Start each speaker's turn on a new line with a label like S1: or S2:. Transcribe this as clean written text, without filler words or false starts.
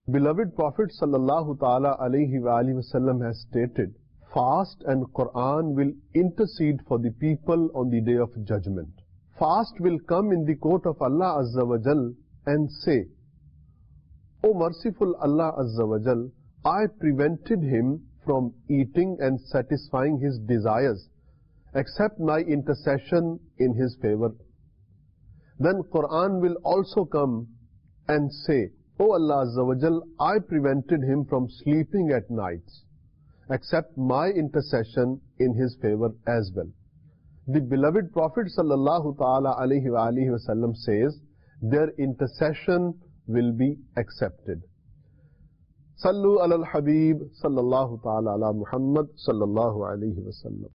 S1: Beloved Prophet sallallahu ta'ala alayhi wa alihi wasallam has stated, fast and Quran will intercede for the people on the day of judgment. Fast will come in the court of Allah Azza wa Jal and say, O merciful Allah Azza wa Jal, I prevented him from eating and satisfying his desires, except my intercession in his favor. Then Quran will also come and say, O Allah Azza wa Jal, I prevented him from sleeping at nights, except my intercession in his favor as well. The beloved Prophet sallallahu ta'ala alayhi wa alihi wasallam says, their intercession will be accepted. Sallu ala al-Habib sallallahu ta'ala ala Muhammad sallallahu alayhi wa sallam.